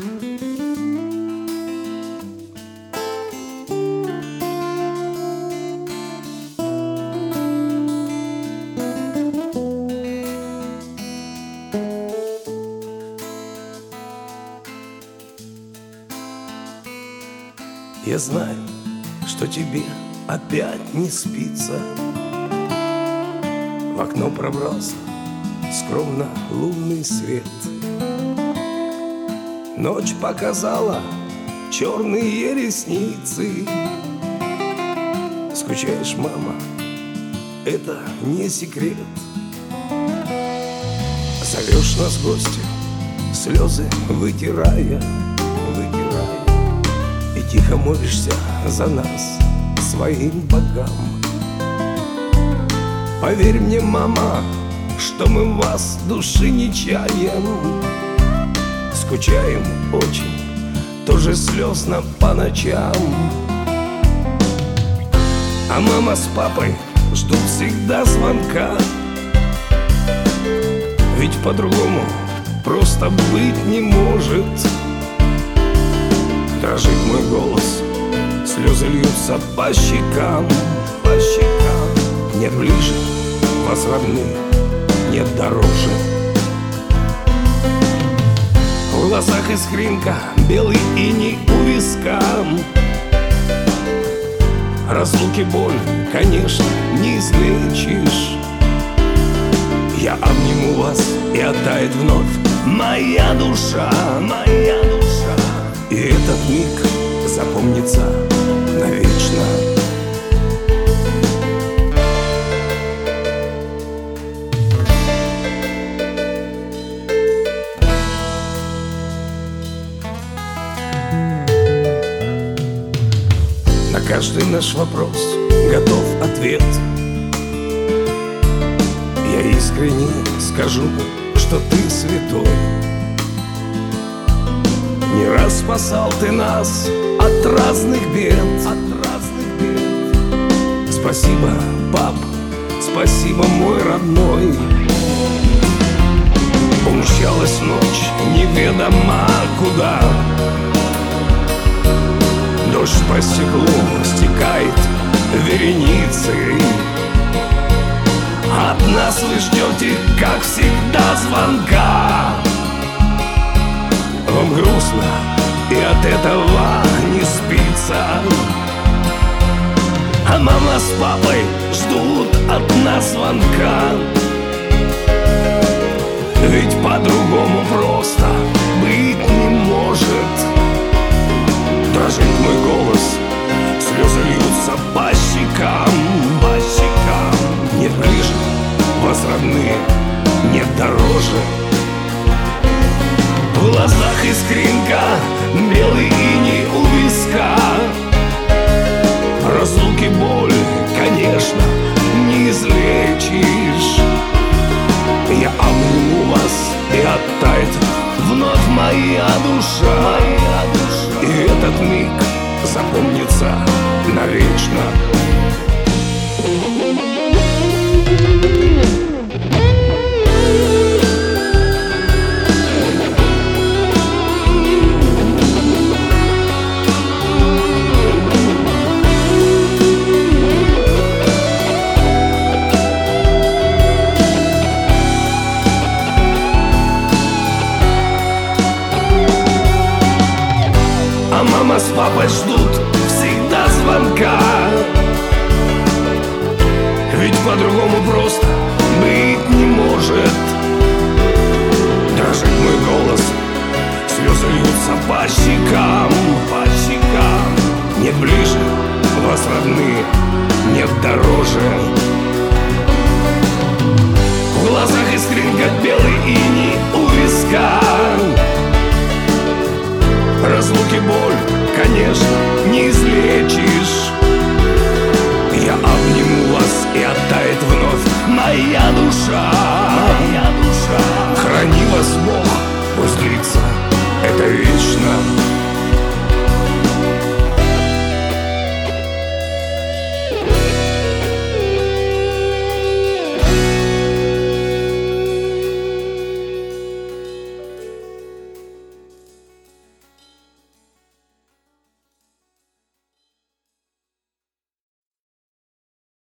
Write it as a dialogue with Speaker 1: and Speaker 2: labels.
Speaker 1: Я знаю, что тебе опять не спится. В окно пробрался скромно лунный свет. Ночь показала черные ресницы. Скучаешь, мама, это не секрет. Зовешь нас в гости, слезы вытирая, и тихо молишься за нас своим богам. Поверь мне, мама, что мы вас души не чаем. Скучаем очень, тоже слезно по ночам. А мама с папой ждут всегда звонка. Ведь по-другому просто быть не может. Дрожит мой голос, слезы льются по щекам, по щекам. Нет ближе, вас родные, нет дороже. В глазах искринка, белый иней у виска. Разлуки боль, конечно, не излечишь. Я обниму вас, и оттает вновь моя душа, моя душа. И этот миг запомнится навечно. На каждый наш вопрос готов ответ. Я искренне скажу, что ты святой. Не раз спасал ты нас от разных бед, Спасибо, пап, спасибо, мой родной. Умчалась ночь неведомо куда. Дождь по стеклу стекает вереницей. От нас вы ждете, как всегда, звонка. Вам грустно, и от этого не спится. А мама с папой ждут от нас звонка. Ведь по-другому просто быть не может. Дрожит мой голос, слезы льются по щекам, по щекам. Нет ближе, вас родные, нет дороже. В глазах искринка, белый иней у виска. Разлуки боль, конечно, не излечишь. Я обниму вас, и оттает вновь моя душа. И этот миг запомнится навечно. Мама с папой ждут всегда звонка. Ведь по-другому просто быть не может. Дрожит мой голос, слезы льются по щекам, по щекам. Нет ближе, вас родные,